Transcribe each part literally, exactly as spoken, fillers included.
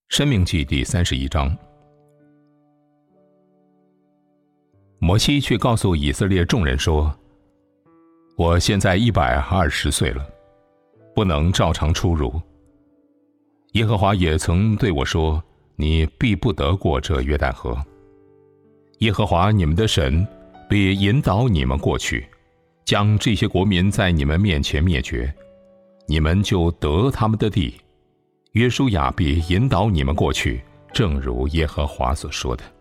申命记第三十一章。摩西却告诉以色列众人说：我现在一百二十岁了，不能照常出入。耶和华也曾对我说：你必不得过这约旦河。耶和华你们的神必引导你们过去，将这些国民在你们面前灭绝，你们就得他们的地。约书亚必引导你们过去，正如耶和华所说的。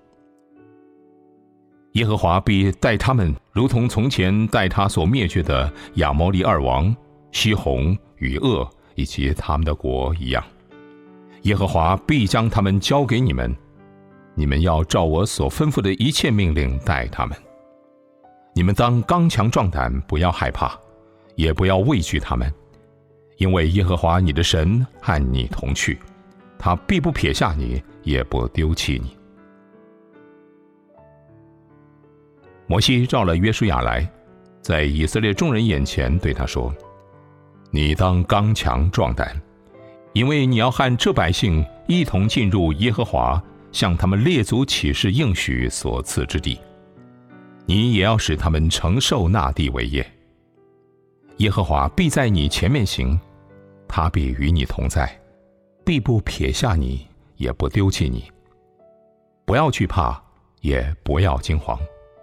耶和华必带他们，如同从前带他所灭绝的亚摩利二王西宏与噩以及他们的国一样。耶和华必将他们交给你们，你们要照我所吩咐的一切命令待他们。你们当刚强壮胆，不要害怕，也不要畏惧他们，因为耶和华你的神和你同去，他必不撇下你，也不丢弃你。摩西召了约书亚来，在以色列众人眼前对他说：你当刚强壮胆，因为你要和这百姓一同进入耶和华向他们列祖起誓应许所赐之地，你也要使他们承受那地为业。耶和华必在你前面行，他必与你同在，必不撇下你，也不丢弃你。不要惧怕，也不要惊惶。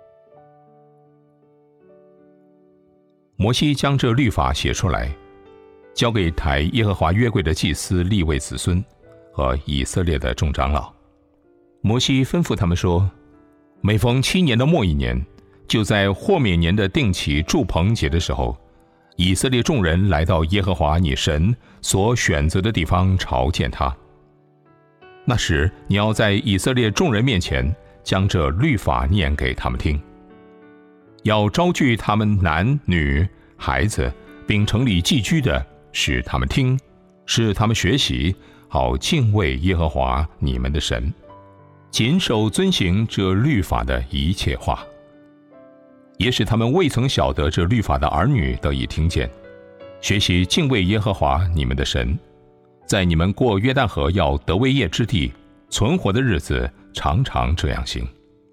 摩西将这律法写出来，交给抬耶和华约柜的祭司利未子孙和以色列的众长老。摩西吩咐他们说：每逢七年的末一年，就在豁免年的定期住棚节的时候，以色列众人来到耶和华你神所选择的地方朝见他。那时你要在以色列众人面前将这律法念给他们听，要招聚他们男女孩子，并城里寄居的，使他们听，使他们学习，好敬畏耶和华你们的神，谨守遵行这律法的一切话。也使他们未曾晓得这律法的儿女得以听见，学习敬畏耶和华你们的神，在你们过约旦河要得为业之地存活的日子，常常这样行。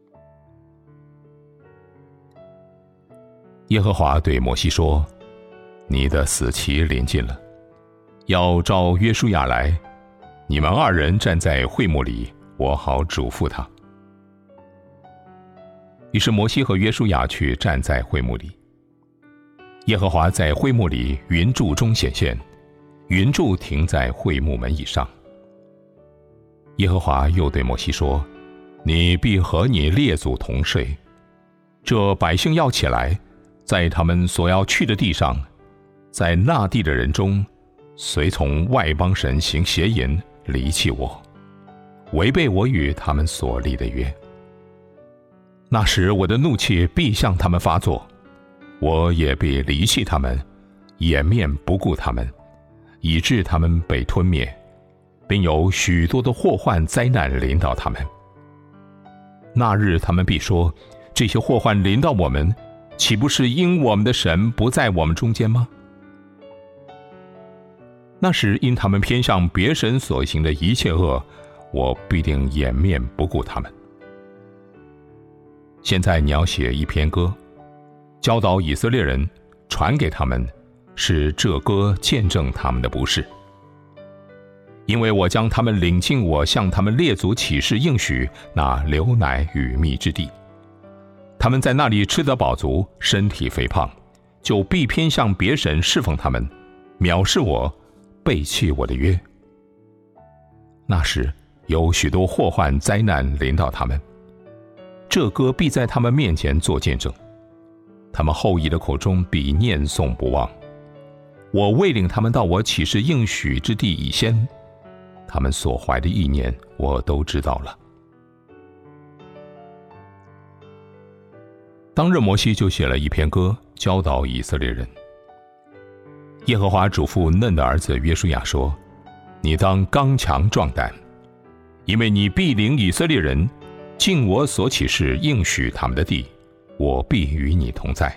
耶和华对摩西说：你的死期临近了，要召约书亚来，你们二人站在会幕里，我好嘱咐他。于是摩西和约书亚去站在会幕里。耶和华在会幕里云柱中显现，云柱停在会幕门以上。耶和华又对摩西说：你必和你列祖同睡，这百姓要起来，在他们所要去的地上，在那地的人中，随从外邦神行邪淫，离弃我，违背我与他们所立的约。那时我的怒气必向他们发作，我也必离弃他们，掩面不顾他们，以致他们被吞灭，并有许多的祸患灾难临到他们。那日他们必说：这些祸患临到我们，岂不是因我们的神不在我们中间吗？那时因他们偏向别神所行的一切恶，我必定掩面不顾他们。现在你要写一篇歌，教导以色列人，传给他们，使这歌见证他们的不是。因为我将他们领进我向他们列祖起誓应许那流奶与蜜之地，他们在那里吃得饱足，身体肥胖，就必偏向别神侍奉他们，藐视我，背弃我的约。那时有许多祸患灾难临到他们，这歌必在他们面前做见证，他们后裔的口中必念诵不忘。我未领他们到我起誓应许之地以先，他们所怀的意念我都知道了。当日摩西就写了一篇歌，教导以色列人。耶和华嘱咐嫩的儿子约书亚说：你当刚强壮胆，因为你必领以色列人尽我所起誓应许他们的地，我必与你同在。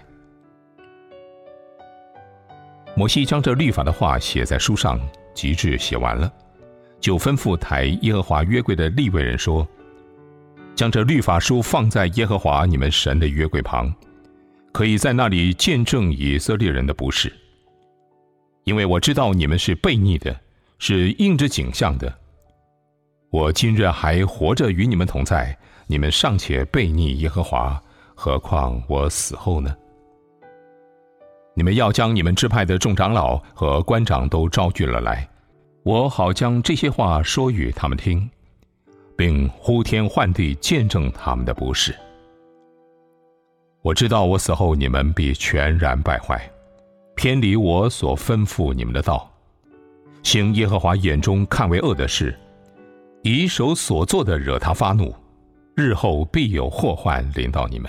摩西将这律法的话写在书上，即致写完了， 就吩咐抬耶和华约柜的利未人说：将这律法书放在耶和华你们神的约柜旁，可以在那里见证以色列人的不是。因为我知道你们是悖逆的，是应着景象的。我今日还活着与你们同在，你们尚且悖逆耶和华，何况我死后呢？你们要将你们支派的众长老和官长都招聚了来，我好将这些话说与他们听，并呼天唤地见证他们的不是。我知道我死后你们必全然败坏，偏离我所吩咐你们的道，行耶和华眼中看为恶的事，以手所做的惹他发怒，日后必有祸患临到你们。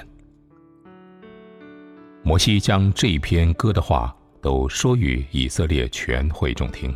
摩西将这一篇歌的话都说与以色列全会众听。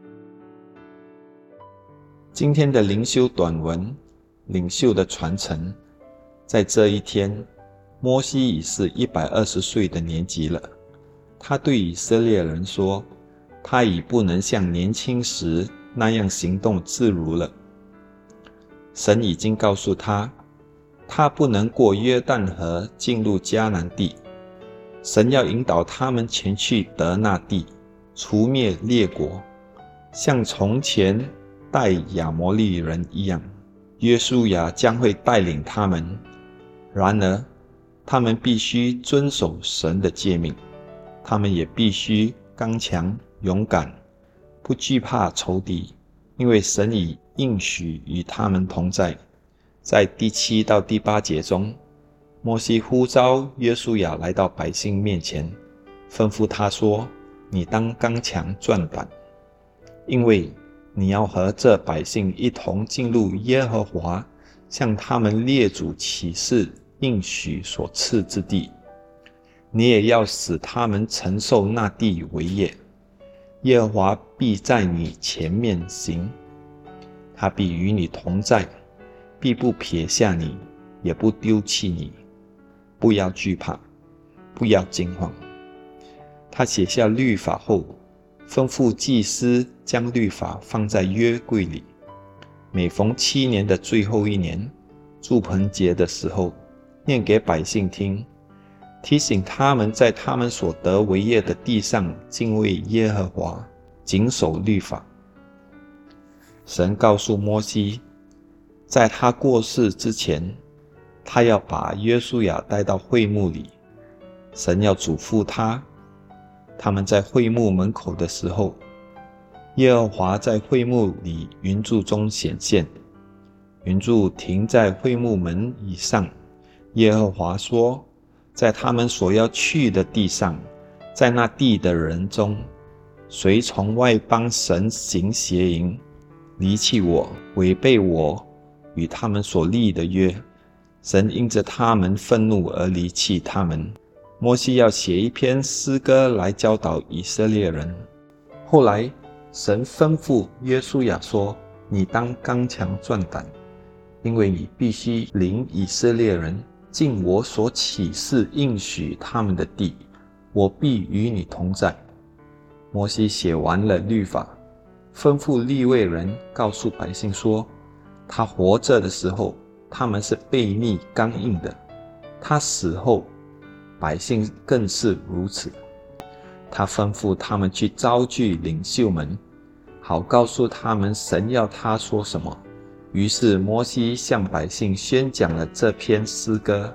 今天的灵修短文，领袖的传承。在这一天，摩西已是一百二十岁的年纪了。他对以色列人说，他已不能像年轻时那样行动自如了。神已经告诉他，他不能过约旦河进入迦南地。神要引导他们前去得那地，除灭列国，像从前带亚摩利人一样。约书亚将会带领他们，然而他们必须遵守神的诫命，他们也必须刚强勇敢，不惧怕仇敌，因为神已应许与他们同在。在第七到第八节中，摩西呼召约书亚来到百姓面前，吩咐他说：你当刚强壮胆，因为你要和这百姓一同进入耶和华向他们列祖起誓应许所赐之地，你也要使他们承受那地为业。耶和华必在你前面行，他必与你同在，必不撇下你，也不丢弃你。不要惧怕，不要惊慌。他写下律法后，吩咐祭司将律法放在约柜里。每逢七年的最后一年，住棚节的时候，念给百姓听，提醒他们在他们所得为业的地上敬畏耶和华，谨守律法。神告诉摩西，在他过世之前，他要把约书亚带到会幕里。神要嘱咐他，他们在会幕门口的时候，耶和华在会幕里云柱中显现，云柱停在会幕门以上。耶和华说，在他们所要去的地上，在那地的人中，谁从外邦神行邪淫，离弃我，违背我与他们所立的约，神因着他们愤怒而离弃他们。摩西要写一篇诗歌来教导以色列人。后来神吩咐约书亚说，你当刚强壮胆，因为你必须领以色列人进我所起誓应许他们的地，我必与你同在。摩西写完了律法，吩咐利未人告诉百姓说，他活着的时候，他们是悖逆刚硬的，他死后，百姓更是如此。他吩咐他们去招聚领袖们，好告诉他们神要他说什么。于是摩西向百姓宣讲了这篇诗歌。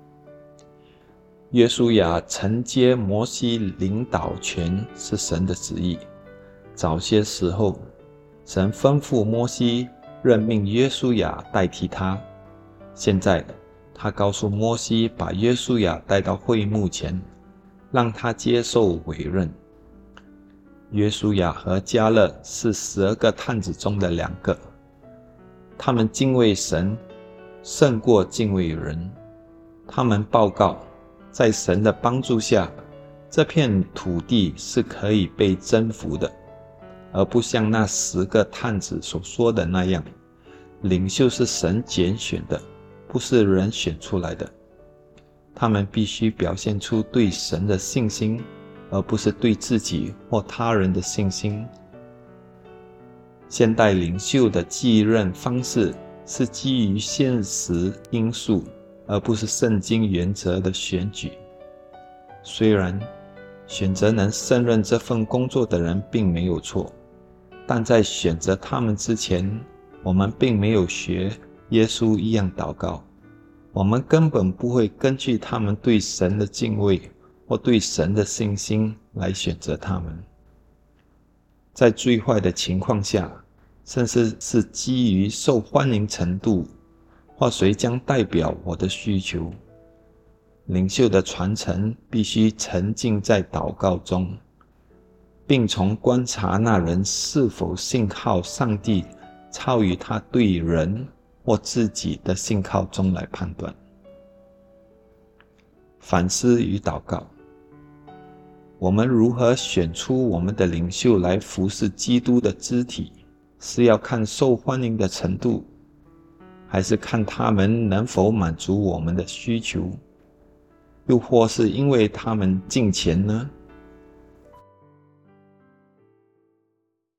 约书亚承接摩西领导权是神的旨意。早些时候，神吩咐摩西任命约书亚代替他。现在他告诉摩西，把约书亚带到会幕前，让他接受委任。约书亚和迦勒是十二个探子中的两个，他们敬畏神胜过敬畏人。他们报告，在神的帮助下，这片土地是可以被征服的，而不像那十个探子所说的那样，领袖是神拣选的，不是人选出来的。他们必须表现出对神的信心，而不是对自己或他人的信心。 现代领袖的继任方式是基于现实因素，而不是圣经原则的选举。虽然选择能胜任这份工作的人并没有错，但在选择他们之前，我们并没有学耶稣一样祷告。我们根本不会根据他们对神的敬畏或对神的信心来选择他们。在最坏的情况下，甚至是基于受欢迎程度或谁将代表我的需求。领袖的传承必须沉浸在祷告中，并从观察那人是否信靠上帝超于他对人或自己的信靠中来判断。反思与祷告，我们如何选出我们的领袖来服侍基督的肢体，是要看受欢迎的程度，还是看他们能否满足我们的需求，又或是因为他们敬虔呢？